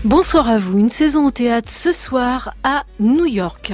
Bonsoir à vous, une saison au théâtre ce soir à New York.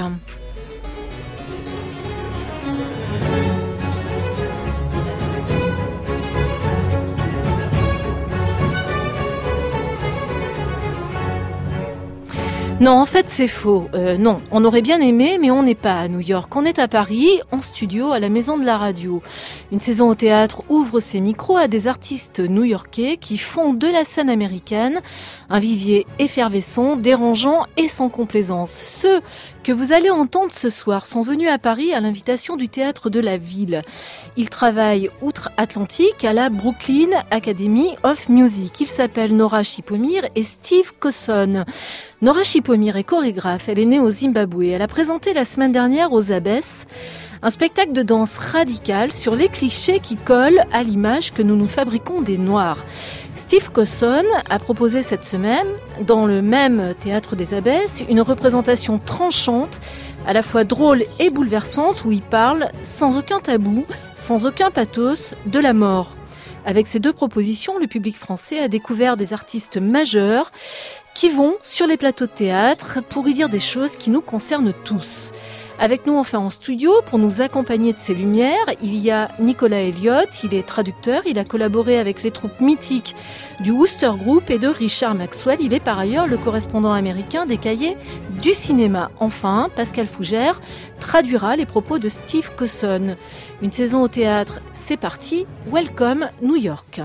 Non, en fait, c'est faux. Non, on aurait bien aimé, mais on n'est pas à New York. On est à Paris, en studio, à la Maison de la Radio. Une saison au théâtre ouvre ses micros à des artistes new-yorkais qui font de la scène américaine un vivier effervescent, dérangeant et sans complaisance. Ceux que vous allez entendre ce soir sont venus à Paris à l'invitation du théâtre de la ville. Ils travaillent outre-Atlantique à la Brooklyn Academy of Music. Ils s'appellent Nora Chipomir et Steve Cosson. Nora Chipomir est chorégraphe, elle est née au Zimbabwe. Elle a présenté la semaine dernière aux Abbesses un spectacle de danse radical sur les clichés qui collent à l'image que nous nous fabriquons des Noirs. Steve Cosson a proposé cette semaine, dans le même théâtre des Abbesses, une représentation tranchante, à la fois drôle et bouleversante, où il parle, sans aucun tabou, sans aucun pathos, de la mort. Avec ces deux propositions, le public français a découvert des artistes majeurs qui vont sur les plateaux de théâtre pour y dire des choses qui nous concernent tous. Avec nous enfin en studio pour nous accompagner de ces lumières, il y a Nicolas Elliott, il est traducteur, il a collaboré avec les troupes mythiques du Wooster Group et de Richard Maxwell, il est par ailleurs le correspondant américain des cahiers du cinéma. Enfin, Pascal Fougère traduira les propos de Steve Cosson. Une saison au théâtre, c'est parti, welcome New York.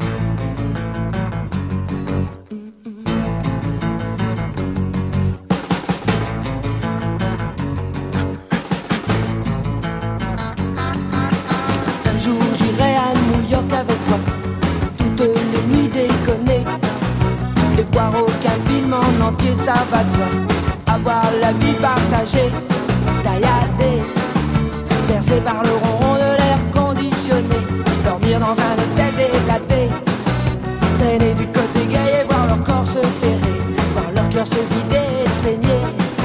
Avec toi, toutes les nuits déconner et voir aucun film en entier, ça va de soi. Avoir la vie partagée, tailladée, bercée par le ronron de l'air conditionné, dormir dans un hôtel délaté, traîner du côté gay et voir leur corps se serrer, voir leur cœur se vider et saigner.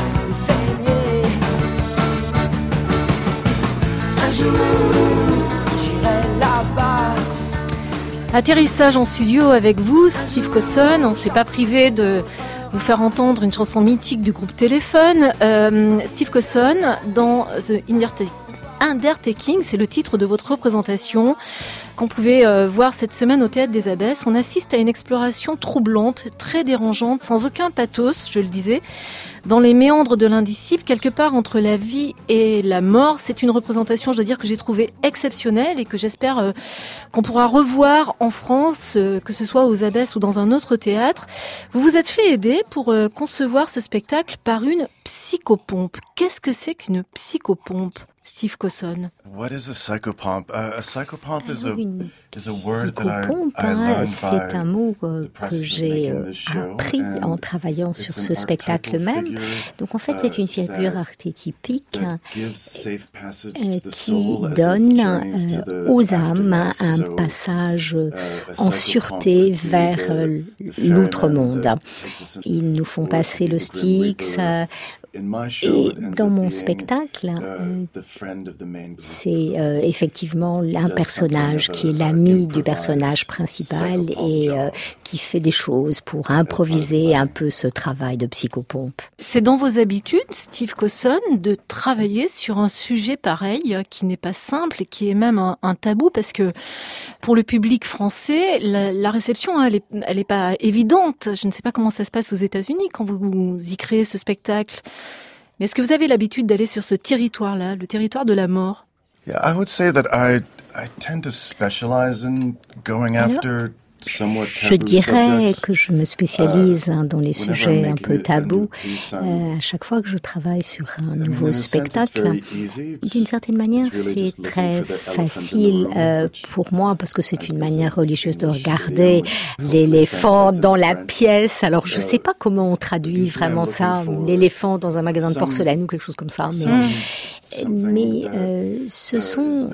Un jour, j'irai là-bas. Atterrissage en studio avec vous, Steve Cosson. On ne s'est pas privé de vous faire entendre une chanson mythique du groupe Téléphone. Steve Cosson, dans The Undertaking, c'est le titre de votre représentation qu'on pouvait voir cette semaine au Théâtre des Abbesses. On assiste à une exploration troublante, très dérangeante, sans aucun pathos, je le disais, dans les méandres de l'indicible, quelque part entre la vie et la mort. C'est une représentation, je dois dire, que j'ai trouvée exceptionnelle et que j'espère qu'on pourra revoir en France, que ce soit aux Abbesses ou dans un autre théâtre. Vous vous êtes fait aider pour concevoir ce spectacle par une psychopompe. Qu'est-ce que c'est qu'une psychopompe, Steve Cosson? What is a psychopomp? A psychopomp is a word that I learned c'est un mot que j'ai appris en travaillant sur ce spectacle même. Donc en fait, c'est une figure archétypique qui donne aux âmes un passage en sûreté vers l'outre-monde. Ils nous font passer le Styx. Et dans mon spectacle, c'est effectivement un personnage qui est l'ami du personnage principal et qui fait des choses pour improviser un peu ce travail de psychopompe. C'est dans vos habitudes, Steve Cosson, de travailler sur un sujet pareil qui n'est pas simple et qui est même un tabou, parce que pour le public français, la réception, elle est pas évidente. Je ne sais pas comment ça se passe aux États-Unis quand vous y créez ce spectacle. Mais est-ce que vous avez l'habitude d'aller sur ce territoire-là, le territoire de la mort? Yeah, I would say that I tend to specialize in going after somewhat taboo Je dirais subjects. que je me spécialise dans les sujets un peu tabous. À chaque fois que je travaille sur un nouveau spectacle, d'une certaine manière, c'est très facile pour moi parce que c'est une manière religieuse de regarder l'éléphant dans la pièce. Alors, je ne sais pas comment on traduit vraiment ça, l'éléphant dans un magasin de porcelaine ou quelque chose comme ça. Mais mais ce sont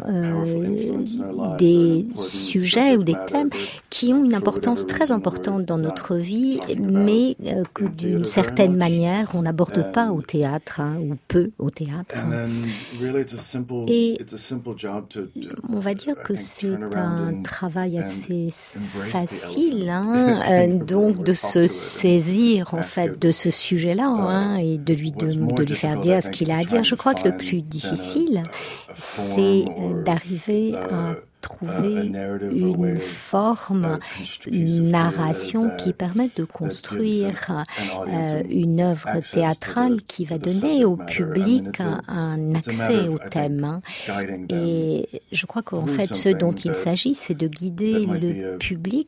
des sujets ou des thèmes qui ont une importance très importante dans notre vie, mais que d'une certaine manière, on n'aborde pas au théâtre, ou peu au théâtre. Et on va dire que c'est un travail assez facile, donc de se saisir en fait de ce sujet-là, et de lui faire dire ce qu'il a à dire. Je crois que le plus difficile, c'est d'arriver à trouver une forme, une narration qui permette de construire une œuvre théâtrale qui va donner au public un accès au thème. Et je crois qu'en fait, ce dont il s'agit, c'est de guider le public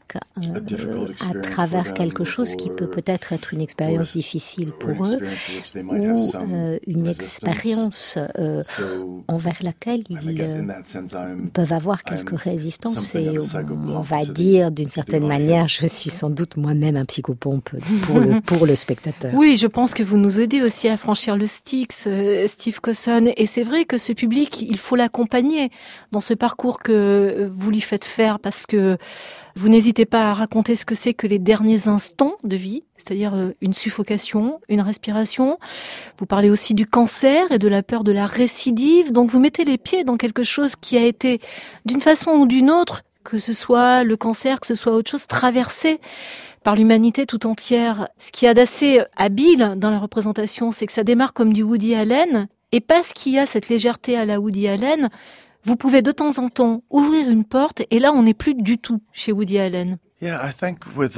à travers quelque chose qui peut peut-être être une expérience difficile pour eux, ou une expérience envers laquelle ils peuvent avoir quelques résistances. Et on va dire, d'une certaine manière, je suis sans doute moi-même un psychopompe pour le spectateur. Oui, je pense que vous nous aidez aussi à franchir le Styx, Steve Cosson. Et c'est vrai que ce public, il faut l'accompagner dans ce parcours que vous lui faites faire, parce que vous n'hésitez pas à raconter ce que c'est que les derniers instants de vie, c'est-à-dire une suffocation, une respiration. Vous parlez aussi du cancer et de la peur de la récidive. Donc vous mettez les pieds dans quelque chose qui a été, d'une façon ou d'une autre, que ce soit le cancer, que ce soit autre chose, traversé par l'humanité tout entière. Ce qu'il y a d'assez habile dans la représentation, c'est que ça démarre comme du Woody Allen. Et parce qu'il y a cette légèreté à la Woody Allen, vous pouvez de temps en temps ouvrir une porte, et là, on n'est plus du tout chez Woody Allen. Yeah, I think with,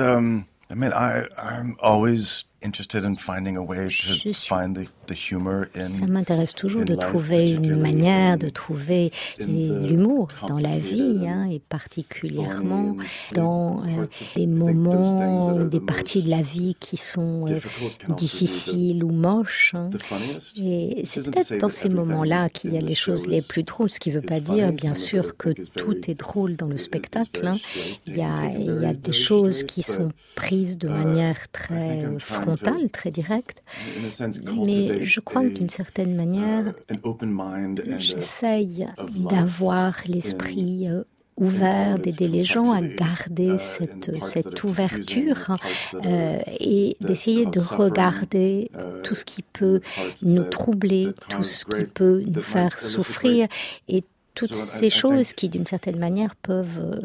I'm always interested in finding a way to find the humor in. Ça m'intéresse toujours de trouver une manière de trouver l'humour dans la vie, et particulièrement dans des moments, des parties de la vie qui sont difficiles ou moches. Et c'est peut-être dans ces moments-là qu'il y a les choses les plus drôles, ce qui ne veut pas dire, bien sûr, que tout est drôle dans le spectacle. Il y a des choses qui sont prises de manière très frontale, très directe, mais je crois que d'une certaine manière, j'essaye d'avoir l'esprit ouvert, d'aider les gens à garder cette ouverture et d'essayer de regarder tout ce qui peut nous troubler, tout ce qui peut nous faire souffrir, et toutes ces choses qui, d'une certaine manière, peuvent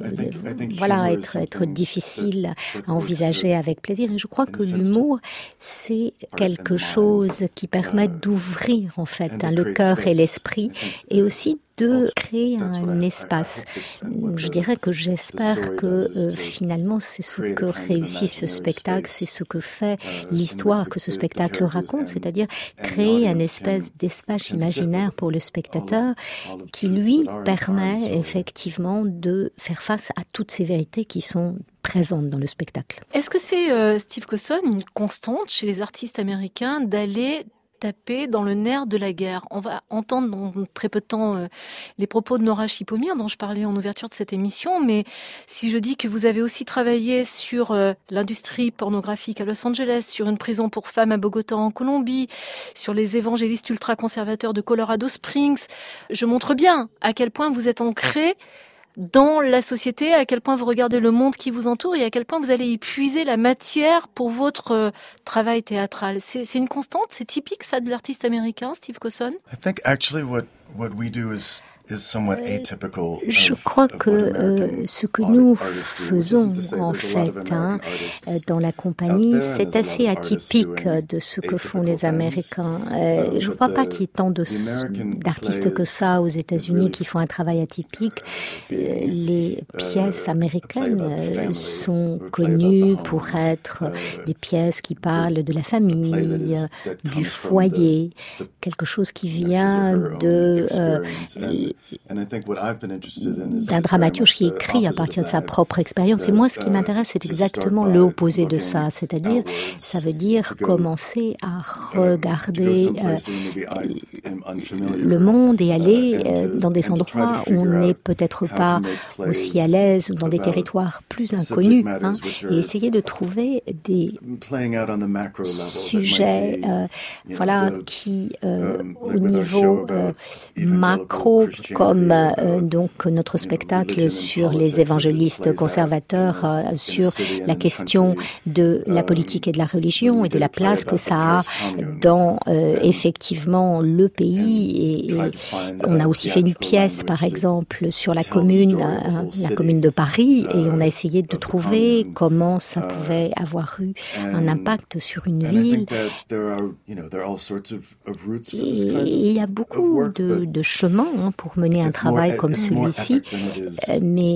être difficiles à envisager avec plaisir. Et je crois que l'humour, c'est quelque chose qui permet d'ouvrir, en fait, le cœur et l'esprit, et aussi de créer un espace. Je dirais que j'espère que finalement c'est ce que réussit ce spectacle, c'est ce que fait l'histoire que ce spectacle raconte, c'est-à-dire créer une espèce d'espace imaginaire pour le spectateur qui lui permet effectivement de faire face à toutes ces vérités qui sont présentes dans le spectacle. Est-ce que c'est, Steve Cosson, une constante chez les artistes américains d'aller taper dans le nerf de la guerre? On va entendre dans très peu de temps les propos de Nora Chipomir, dont je parlais en ouverture de cette émission, mais si je dis que vous avez aussi travaillé sur l'industrie pornographique à Los Angeles, sur une prison pour femmes à Bogota en Colombie, sur les évangélistes ultra-conservateurs de Colorado Springs, je montre bien à quel point vous êtes ancré dans la société, à quel point vous regardez le monde qui vous entoure et à quel point vous allez y puiser la matière pour votre travail théâtral. C'est une constante, c'est typique ça de l'artiste américain, Steve Cosson? I think actually what we do is somewhat atypical. Je crois que ce que nous faisons en fait dans la compagnie, c'est assez atypique de ce que font les Américains. Je ne crois pas qu'il y ait tant d'artistes que ça aux États-Unis qui font un travail atypique. Les pièces américaines sont connues pour être des pièces qui parlent de la famille, du foyer, quelque chose qui vient de d'un dramaturge qui écrit à partir de sa propre expérience. Et moi, ce qui m'intéresse, c'est exactement l'opposé de ça. C'est-à-dire, ça veut dire commencer à regarder le monde et aller dans des endroits où on n'est peut-être pas aussi à l'aise, dans des territoires plus inconnus, et essayer de trouver des sujets qui, au niveau macro, comme donc notre spectacle sur les évangélistes conservateurs, sur la question de la politique et de la religion et de la place que ça a dans effectivement le pays. Et on a aussi fait une pièce, par exemple, sur la commune de Paris, et on a essayé de trouver comment ça pouvait avoir eu un impact sur une ville. Et il y a beaucoup de chemins pour mener un travail comme celui-ci, mais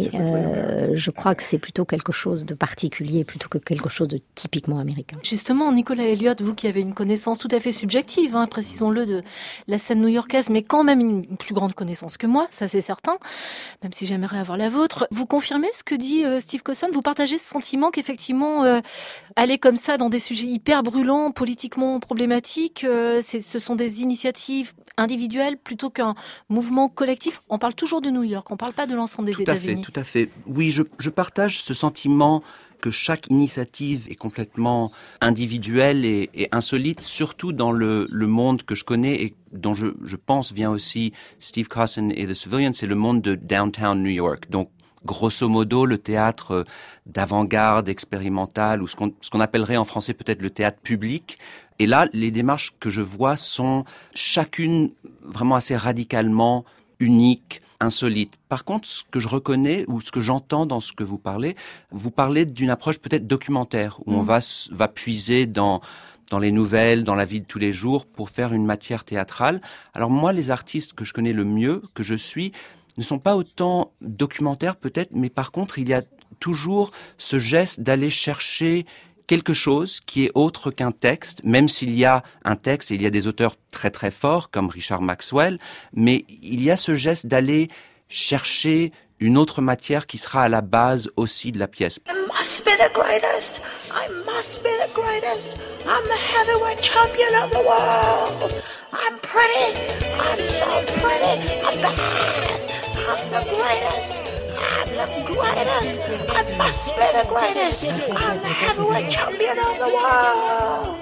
je crois que c'est plutôt quelque chose de particulier plutôt que quelque chose de typiquement américain. Justement, Nicolas Elliott, vous qui avez une connaissance tout à fait subjective, précisons-le, de la scène new-yorkaise, mais quand même une plus grande connaissance que moi, ça c'est certain, même si j'aimerais avoir la vôtre. Vous confirmez ce que dit Steve Cosson? Vous partagez ce sentiment qu'effectivement, aller comme ça dans des sujets hyper brûlants, politiquement problématiques, ce sont des initiatives individuelles plutôt qu'un mouvement collectif? On parle toujours de New York, on ne parle pas de l'ensemble des États-Unis. Tout à fait. Oui, je partage ce sentiment que chaque initiative est complètement individuelle et insolite, surtout dans le monde que je connais et dont je pense vient aussi Steve Cosson et The Civilian, c'est le monde de Downtown New York. Donc, grosso modo, le théâtre d'avant-garde, expérimental, ou ce qu'on appellerait en français peut-être le théâtre public. Et là, les démarches que je vois sont chacune vraiment assez radicalement uniques, insolites. Par contre, ce que je reconnais ou ce que j'entends dans ce que vous parlez d'une approche peut-être documentaire, où on va puiser dans les nouvelles, dans la vie de tous les jours, pour faire une matière théâtrale. Alors moi, les artistes que je connais le mieux, que je suis, ne sont pas autant documentaires peut-être, mais par contre, il y a toujours ce geste d'aller chercher quelque chose qui est autre qu'un texte, même s'il y a un texte et il y a des auteurs très très forts comme Richard Maxwell, mais il y a ce geste d'aller chercher une autre matière qui sera à la base aussi de la pièce. I must be the greatest. I must be the greatest. I'm the heavyweight champion of the world. I'm pretty. I'm so pretty. I'm bad. I'm the greatest. I'm the greatest. I must be the greatest. I'm the heavyweight champion of the world.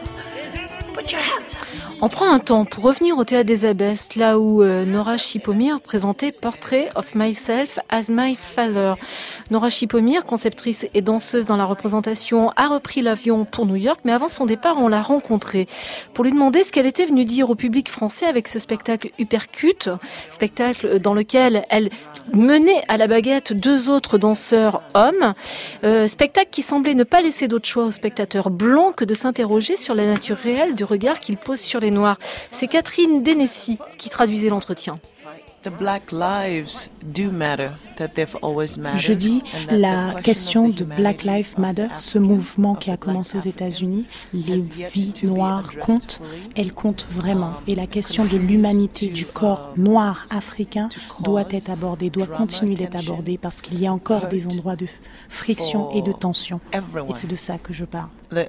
Put your hands up. On prend un temps pour revenir au Théâtre des Abbesses, là où Nora Schipomir présentait Portrait of Myself as My Father. Nora Schipomir, conceptrice et danseuse dans la représentation, a repris l'avion pour New York, mais avant son départ, on l'a rencontrée pour lui demander ce qu'elle était venue dire au public français avec ce spectacle Uppercut, spectacle dans lequel elle menait à la baguette 2 autres danseurs hommes, spectacle qui semblait ne pas laisser d'autre choix aux spectateurs blancs que de s'interroger sur la nature réelle du regard qu'ils posent sur les Noirs. C'est Catherine Denessy qui traduisait l'entretien. Je dis, la question de Black Lives Matter, ce mouvement qui a commencé aux États-Unis, les vies noires comptent, elles comptent vraiment. Et la question de l'humanité du corps noir africain doit être abordée, doit continuer d'être abordée, parce qu'il y a encore des endroits de friction et de tension. Et c'est de ça que je parle. La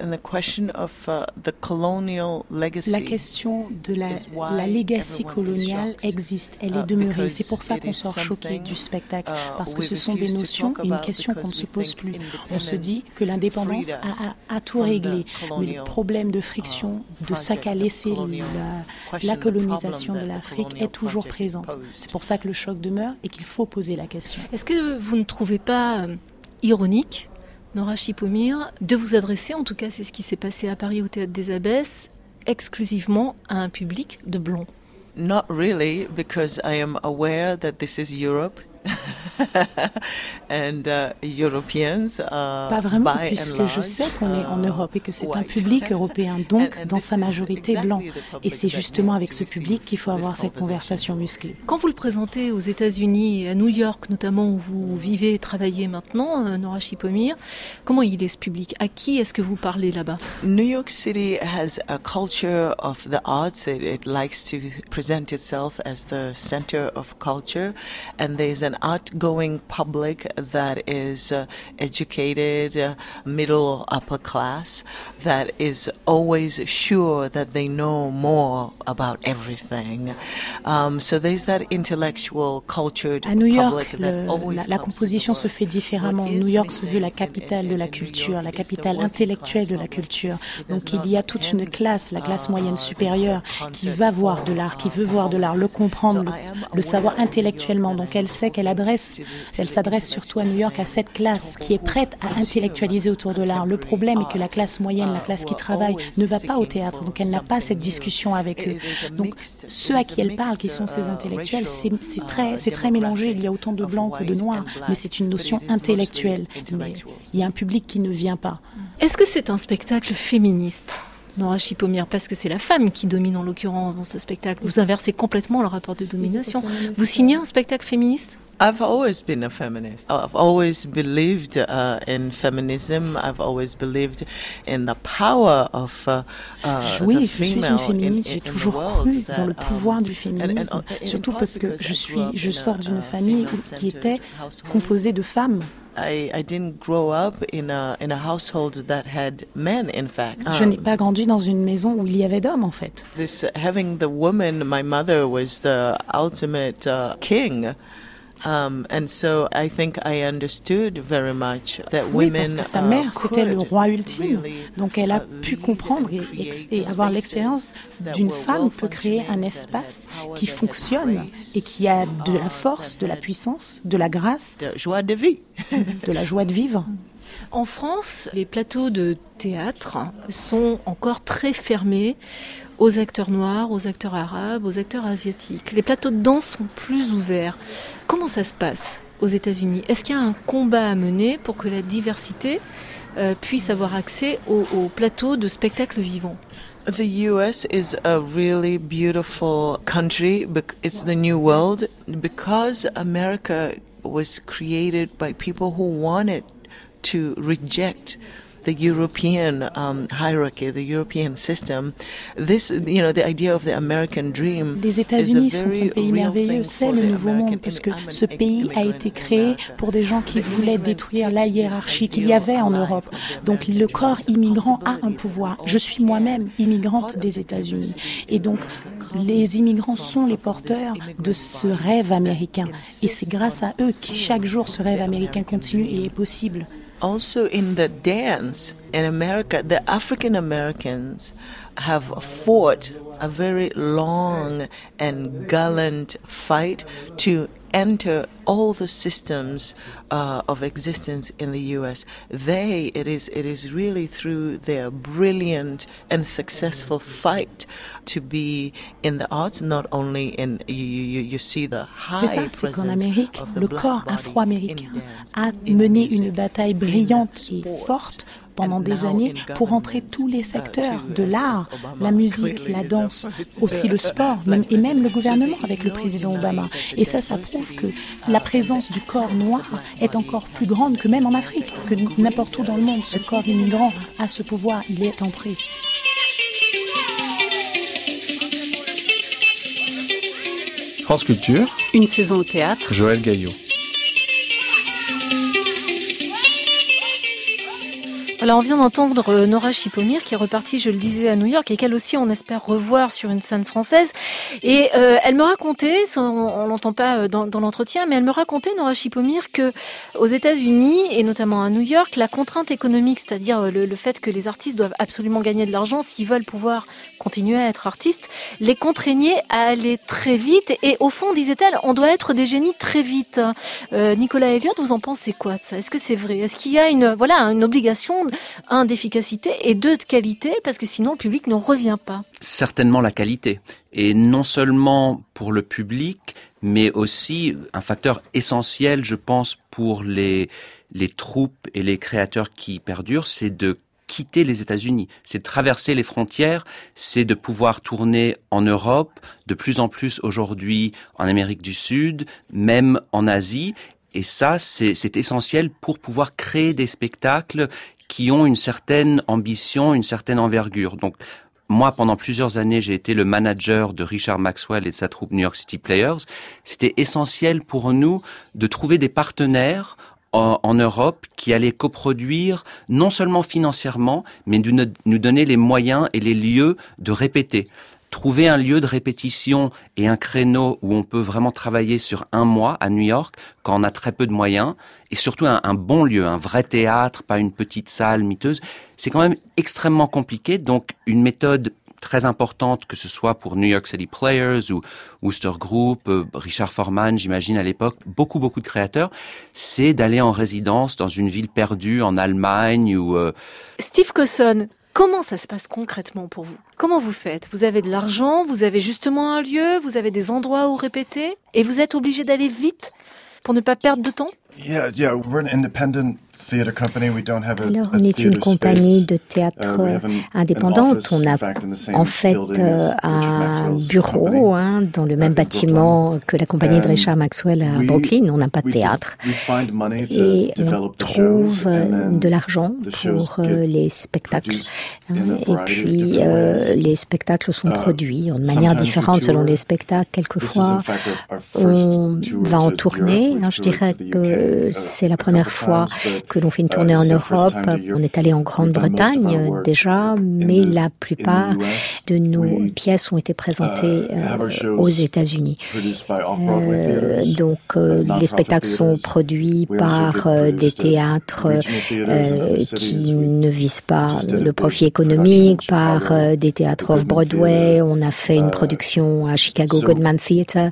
question de la legacy coloniale existe, elle est demeurée. C'est pour ça qu'on sort choqué du spectacle, parce que ce sont des notions et une question qu'on ne se pose plus. On se dit que l'indépendance a tout réglé, mais le problème de friction, de ça qu'a laissé la colonisation de l'Afrique est toujours présent. C'est pour ça que le choc demeure et qu'il faut poser la question. Est-ce que vous ne trouvez pas ironique, Nora Schipomir, de vous adresser, en tout cas c'est ce qui s'est passé à Paris au Théâtre des Abbesses, exclusivement à un public de blonds? Not really, because I am aware that this is Europe. Pas vraiment, puisque je sais qu'on est en Europe et que c'est un public européen, donc dans sa majorité blanc. Et c'est justement avec ce public qu'il faut avoir cette conversation musclée. Quand vous le présentez aux États-Unis, à New York notamment, où vous vivez et travaillez maintenant, Nora Shipomir, comment il est ce public? À qui est-ce que vous parlez là-bas? New York City has a culture of the arts. It likes to present itself as the center of culture, and there's an outgoing public that is educated, middle upper class, that is always sure that they know more about everything. So there's that intellectual cultured à New York, public that always la composition se fait différemment. New York se veut la capitale de la culture, la capitale intellectuelle de la culture. Donc il y a toute une classe, la classe moyenne supérieure, qui va voir de l'art, qui veut voir de l'art, le comprendre, le savoir intellectuellement. Donc elle sait qu'elle s'adresse surtout à New York à cette classe qui est prête à intellectualiser autour de l'art. Le problème est que la classe moyenne, la classe qui travaille, ne va pas au théâtre, donc elle n'a pas cette discussion avec eux. Donc ceux à qui elle parle, qui sont ces intellectuels, c'est très mélangé. Il y a autant de blancs que de noirs, mais c'est une notion intellectuelle. Mais il y a un public qui ne vient pas. Est-ce que c'est un spectacle féministe, Nora Shipomir, parce que c'est la femme qui domine en l'occurrence dans ce spectacle? Vous inversez complètement le rapport de domination. Vous signez un spectacle féministe? I've always been a feminist. I've always believed in feminism. I've always believed in the power of oui, the je suis une female féministe. J'ai in toujours the world. cru dans le pouvoir du féminisme, surtout parce que je sors d'une famille qui était composée de femmes. I didn't grow up in a household that had men, in fact. Je n'ai pas grandi dans une maison où il y avait d'hommes, en fait. Having the woman, my mother was the ultimate king. And so I think I understood very much that oui, women parce que sa mère, c'était le roi ultime. Donc elle a pu comprendre et avoir l'expérience d'une femme peut créer un espace qui fonctionne et qui a de la force, de la puissance, de la grâce, de joie de vie, de la joie de vivre. En France, les plateaux de théâtre sont encore très fermés aux acteurs noirs, aux acteurs arabes, aux acteurs asiatiques. Les plateaux de danse sont plus ouverts. Comment ça se passe aux États-Unis? Est-ce qu'il y a un combat à mener pour que la diversité puisse avoir accès aux plateaux de spectacles vivants? The US is a really beautiful country. It's the new world because America was created by people who wanted to reject the European hierarchy, the European system. This, the idea of the American dream. Les États-Unis sont un pays merveilleux, c'est le nouveau monde, parce que ce pays a été créé pour des gens qui voulaient détruire la hiérarchie qu'il y avait en Europe. Donc le corps immigrant a un pouvoir. Je suis moi-même immigrante des États-Unis. Et donc les immigrants sont les porteurs de ce rêve américain. Et c'est grâce à eux que chaque jour ce rêve américain continue et est possible. Also in the dance in America, the African Americans have fought a very long and gallant fight to enter all the systems of existence in the U.S. It is really through their brilliant and successful fight to be in the arts, not only in, you see the high presence. C'est qu'en Amérique, le corps afro-américain a mené une bataille brillante et forte pendant des années pour entrer tous les secteurs de l'art, la musique, la danse, aussi le sport, et même le gouvernement avec le président Obama. Et ça prouve que la présence du corps noir est encore plus grande que même en Afrique, que n'importe où dans le monde. Ce corps immigrant a ce pouvoir, il est entré. France Culture. Une saison au théâtre. Joël Gaillot. Alors on vient d'entendre Nora Shipomir qui est repartie, je le disais, à New York et qu'elle aussi on espère revoir sur une scène française. Et elle me racontait, on l'entend pas dans l'entretien, mais elle me racontait, Nora Shipomir, que aux États-Unis et notamment à New York, la contrainte économique, c'est-à-dire le fait que les artistes doivent absolument gagner de l'argent s'ils veulent pouvoir continuer à être artistes, les contraignait à aller très vite. Et au fond, disait-elle, on doit être des génies très vite. Nicolas Elliott, vous en pensez quoi de ça? Est-ce que c'est vrai? Est-ce qu'il y a une obligation d'efficacité et 2, de qualité, parce que sinon le public ne revient pas. Certainement la qualité. Et non seulement pour le public, mais aussi un facteur essentiel, je pense, pour les troupes et les créateurs qui perdurent, c'est de quitter les États-Unis, c'est de traverser les frontières, c'est de pouvoir tourner en Europe, de plus en plus aujourd'hui en Amérique du Sud, même en Asie. Et ça, c'est essentiel pour pouvoir créer des spectacles qui ont une certaine ambition, une certaine envergure. Donc, moi, pendant plusieurs années, j'ai été le manager de Richard Maxwell et de sa troupe New York City Players. C'était essentiel pour nous de trouver des partenaires en Europe qui allaient coproduire, non seulement financièrement, mais de nous donner les moyens et les lieux de répéter. Trouver un lieu de répétition et un créneau où on peut vraiment travailler sur un mois à New York, quand on a très peu de moyens, et surtout un bon lieu, un vrai théâtre, pas une petite salle miteuse, c'est quand même extrêmement compliqué. Donc une méthode très importante, que ce soit pour New York City Players ou Wooster Group, Richard Foreman, j'imagine à l'époque, beaucoup de créateurs, c'est d'aller en résidence dans une ville perdue en Allemagne ou... Steve Cosson, comment ça se passe concrètement pour vous ? Comment vous faites ? Vous avez de l'argent, vous avez justement un lieu, vous avez des endroits où répéter, et vous êtes obligé d'aller vite pour ne pas perdre de temps ? Yeah, we're an independent theater company. We don't have Alors, on est une compagnie de théâtre indépendante. On a en fait un bureau dans le même bâtiment que la compagnie de Richard Maxwell à Brooklyn. On n'a pas de théâtre. Et on trouve de l'argent pour les spectacles. Et puis, les spectacles sont produits de manière différente selon les spectacles. Quelquefois, on va en tournée. Je dirais que c'est la première fois que l'on fait une tournée en Europe. On est allé en Grande-Bretagne déjà, mais la plupart de nos pièces ont été présentées aux États-Unis. Donc, les spectacles sont produits par des théâtres qui ne visent pas le profit économique, par des théâtres off-Broadway. On a fait une production à Chicago Goodman Theatre.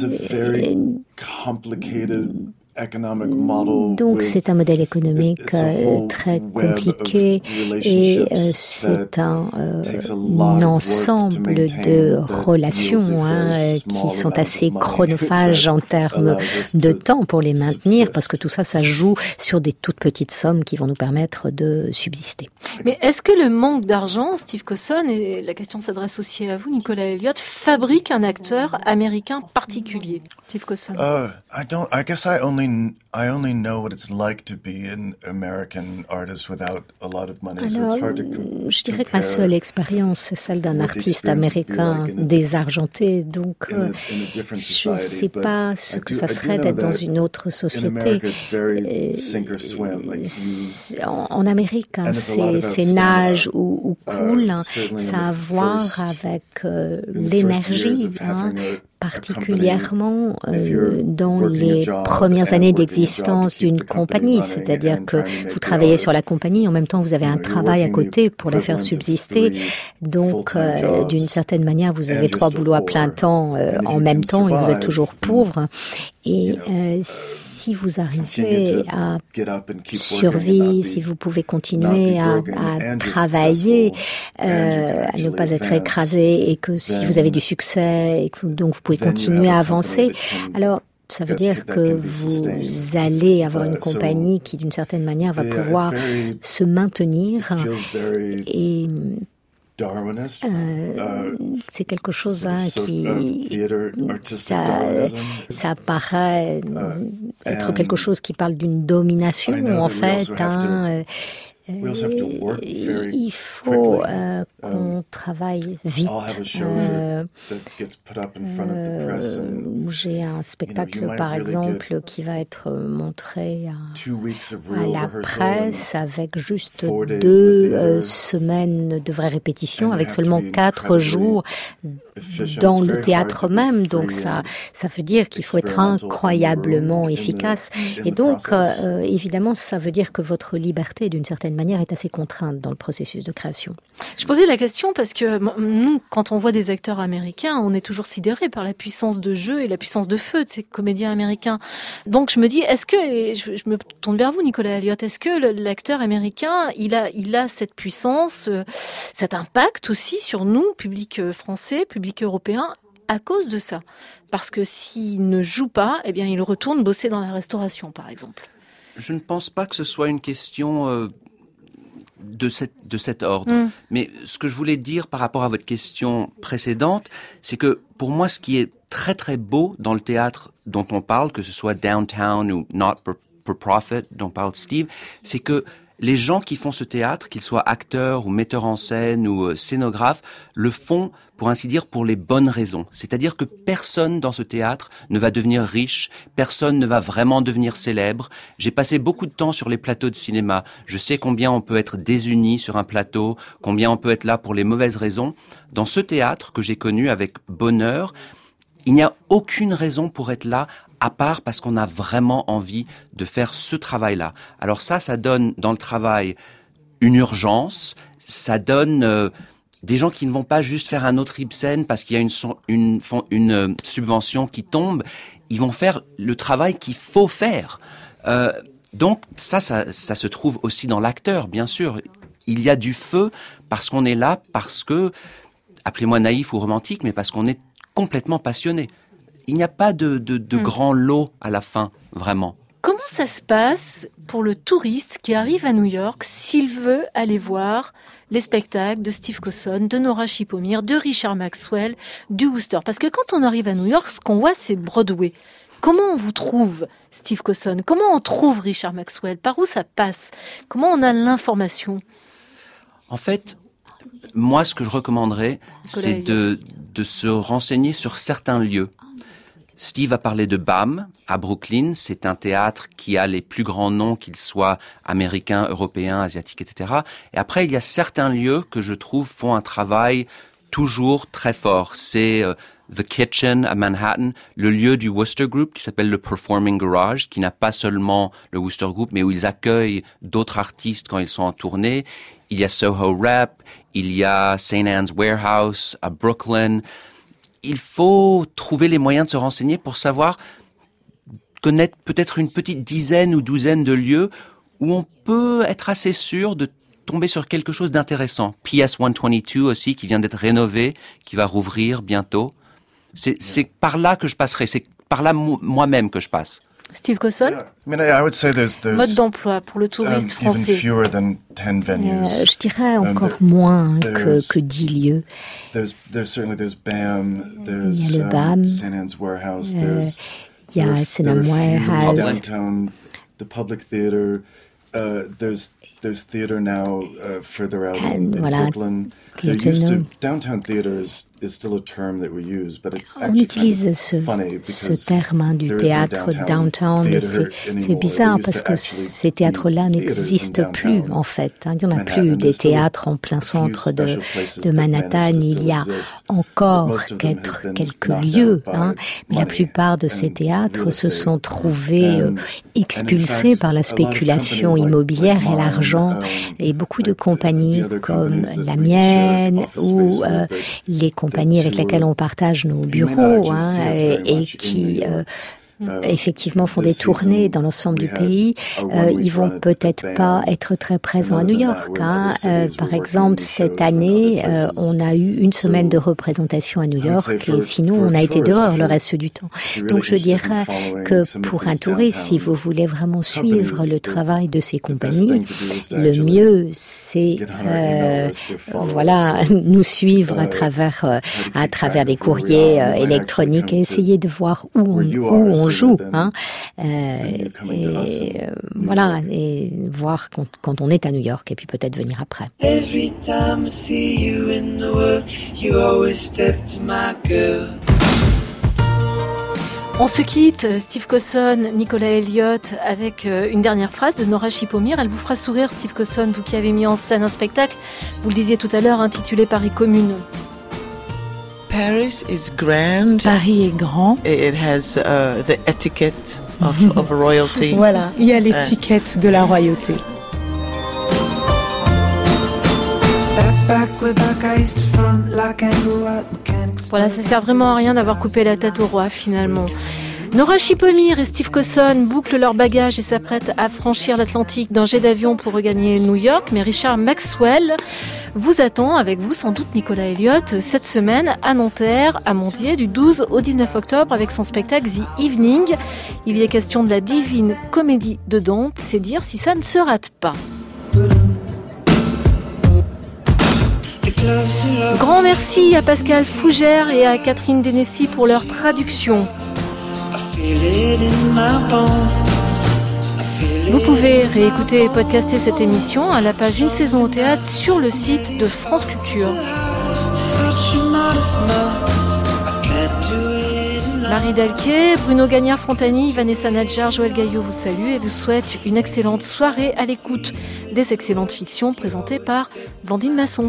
Donc c'est un modèle économique très compliqué et c'est un ensemble de relations qui sont assez chronophages en termes de temps pour les maintenir, parce que tout ça, ça joue sur des toutes petites sommes qui vont nous permettre de subsister. Mais est-ce que le manque d'argent, Steve Cosson, et la question s'adresse aussi à vous, Nicolas Elliott, fabrique un acteur américain particulier, Steve Cosson? I guess I only know what it's like to be an American artist without a lot of money. Alors, je dirais que ma seule expérience, c'est celle d'un artiste américain désargenté. Donc, je ne sais pas ce que ça serait d'être dans une autre société. En Amérique, c'est nage ou coule. Ça a à voir avec l'énergie. Particulièrement dans les premières années d'existence d'une compagnie, c'est-à-dire que vous travaillez sur la compagnie, en même temps vous avez un travail à côté pour la faire subsister, donc d'une certaine manière vous avez 3 boulots à plein temps en même temps et vous êtes toujours pauvre. Et si vous arrivez à survivre, si vous pouvez continuer à travailler, à ne pas être écrasé, et que si vous avez du succès, et que donc vous pouvez continuer à avancer, alors ça veut dire que vous allez avoir une compagnie qui, d'une certaine manière, va pouvoir se maintenir. Et c'est quelque chose qui ça paraît être quelque chose qui parle d'une domination en fait. Il faut qu'on travaille vite. J'ai un spectacle, par exemple, qui va être montré à la presse avec juste 2 semaines de vraies répétitions, avec seulement 4 jours dans le théâtre même. Donc ça veut dire qu'il faut être incroyablement efficace. Et donc, évidemment, ça veut dire que votre liberté, d'une certaine certaine manière, est assez contrainte dans le processus de création. Je posais la question parce que nous, quand on voit des acteurs américains, on est toujours sidérés par la puissance de jeu et la puissance de feu de ces comédiens américains. Donc je me dis, est-ce que, et je me tourne vers vous Nicolas Elliott, est-ce que l'acteur américain, il a cette puissance, cet impact aussi sur nous, public français, public européen, à cause de ça? Parce que s'il ne joue pas, eh bien il retourne bosser dans la restauration, par exemple. Je ne pense pas que ce soit une question de cet ordre. Mais ce que je voulais dire par rapport à votre question précédente, c'est que pour moi, ce qui est très très beau dans le théâtre dont on parle, que ce soit downtown ou not for profit dont parle Steve, c'est que les gens qui font ce théâtre, qu'ils soient acteurs ou metteurs en scène ou scénographes, le font, pour ainsi dire, pour les bonnes raisons. C'est-à-dire que personne dans ce théâtre ne va devenir riche, personne ne va vraiment devenir célèbre. J'ai passé beaucoup de temps sur les plateaux de cinéma. Je sais combien on peut être désuni sur un plateau, combien on peut être là pour les mauvaises raisons. Dans ce théâtre que j'ai connu avec bonheur, il n'y a aucune raison pour être là, à part parce qu'on a vraiment envie de faire ce travail-là. Alors ça donne dans le travail une urgence, ça donne des gens qui ne vont pas juste faire un autre Ibsen parce qu'il y a une subvention qui tombe, ils vont faire le travail qu'il faut faire. Donc ça se trouve aussi dans l'acteur, bien sûr. Il y a du feu parce qu'on est là, parce que, appelez-moi naïf ou romantique, mais parce qu'on est complètement passionné. Il n'y a pas de grand lot à la fin, vraiment. Comment ça se passe pour le touriste qui arrive à New York s'il veut aller voir les spectacles de Steve Cosson, de Nora Schipomir, de Richard Maxwell, du Wooster? Parce que quand on arrive à New York, ce qu'on voit, c'est Broadway. Comment on vous trouve Steve Cosson? Comment on trouve Richard Maxwell? Par où ça passe? Comment on a l'information? En fait, moi, ce que je recommanderais, c'est de se renseigner sur certains lieux. Steve a parlé de BAM, à Brooklyn. C'est un théâtre qui a les plus grands noms, qu'ils soient américains, européens, asiatiques, etc. Et après, il y a certains lieux que je trouve font un travail toujours très fort. C'est The Kitchen à Manhattan, le lieu du Wooster Group qui s'appelle le Performing Garage, qui n'a pas seulement le Wooster Group, mais où ils accueillent d'autres artistes quand ils sont en tournée. Il y a Soho Rep, il y a St. Anne's Warehouse à Brooklyn. Il faut trouver les moyens de se renseigner pour savoir, connaître peut-être une petite dizaine ou douzaine de lieux où on peut être assez sûr de tomber sur quelque chose d'intéressant. PS 122 aussi, qui vient d'être rénové, qui va rouvrir bientôt. C'est par là que je passerai, c'est par là moi-même que je passe. Steve Cosson, mode d'emploi pour le touriste français. Je dirais encore moins que 10 lieux. Il y a le BAM, il y a St. Anne's Warehouse. There's theater now further out in voilà, Brooklyn. Downtown theater is still a term that we use, but it's on utilise ce terme du théâtre downtown, mais c'est bizarre parce que ces théâtres-là n'existent plus en fait. Il n'y en a plus des théâtres en plein centre de Manhattan. Il y a encore quelques lieux, mais la plupart de ces théâtres se sont trouvés expulsés par la spéculation immobilière et l'argent. Et beaucoup de compagnies comme la mienne ou les compagnies avec lesquelles on partage nos bureaux et qui effectivement font des tournées dans l'ensemble du pays, ils vont peut-être pas être très présents à New York. Par exemple, cette année, on a eu une semaine de représentation à New York et sinon on a été dehors le reste du temps. Donc je dirais que pour un touriste, si vous voulez vraiment suivre le travail de ces compagnies, le mieux c'est nous suivre à travers des courriers électroniques et essayer de voir où on joue, et voir quand on est à New York et puis peut-être venir après. Every time I see you in the world, you always step to my girl. On se quitte, Steve Cosson, Nicolas Elliott, avec une dernière phrase de Nora Schipomir. Elle vous fera sourire, Steve Cosson, vous qui avez mis en scène un spectacle, vous le disiez tout à l'heure, intitulé Paris Commune. Paris is grand. Paris est grand. It has the etiquette of royalty. Voilà, il y a l'étiquette de la royauté. Voilà, ça sert vraiment à rien d'avoir coupé la tête au roi finalement. Nora Chipomir et Steve Cosson bouclent leurs bagages et s'apprêtent à franchir l'Atlantique d'un jet d'avion pour regagner New York. Mais Richard Maxwell vous attend, avec vous sans doute Nicolas Elliott, cette semaine à Nanterre, à Montier, du 12 au 19 octobre avec son spectacle The Evening. Il y est question de la divine comédie de Dante, c'est dire si ça ne se rate pas. Grand merci à Pascal Fougère et à Catherine Dénessy pour leur traduction. Vous pouvez réécouter et podcaster cette émission à la page Une saison au théâtre sur le site de France Culture. Marie Dalquier, Bruno Gagnard-Fontani, Vanessa Nadjar, Joël Gaillot vous salue et vous souhaite une excellente soirée à l'écoute des excellentes fictions présentées par Blandine Masson.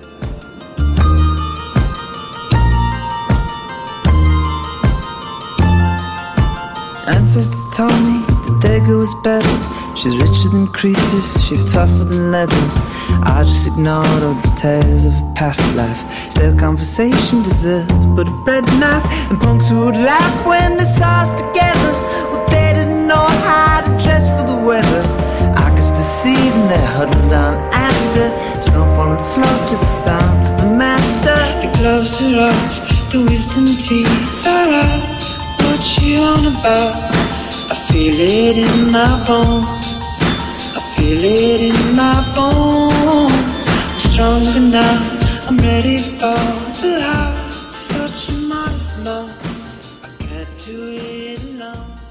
Ancestors told me that their girl was better. She's richer than Croesus, she's tougher than leather. I just ignored all the tales of a past life. Still conversation deserves but a bread knife. And punks who would laugh when they saw us together. Well, they didn't know how to dress for the weather. I could still see them there huddled on Astor. Snow falling slow to the sound of the master. The gloves are off, the wisdom teeth are out. What you on about? I feel it in my bones. I feel it in my bones. I'm stronger now. I'm ready for the house. Such a modest love. I can't do it alone.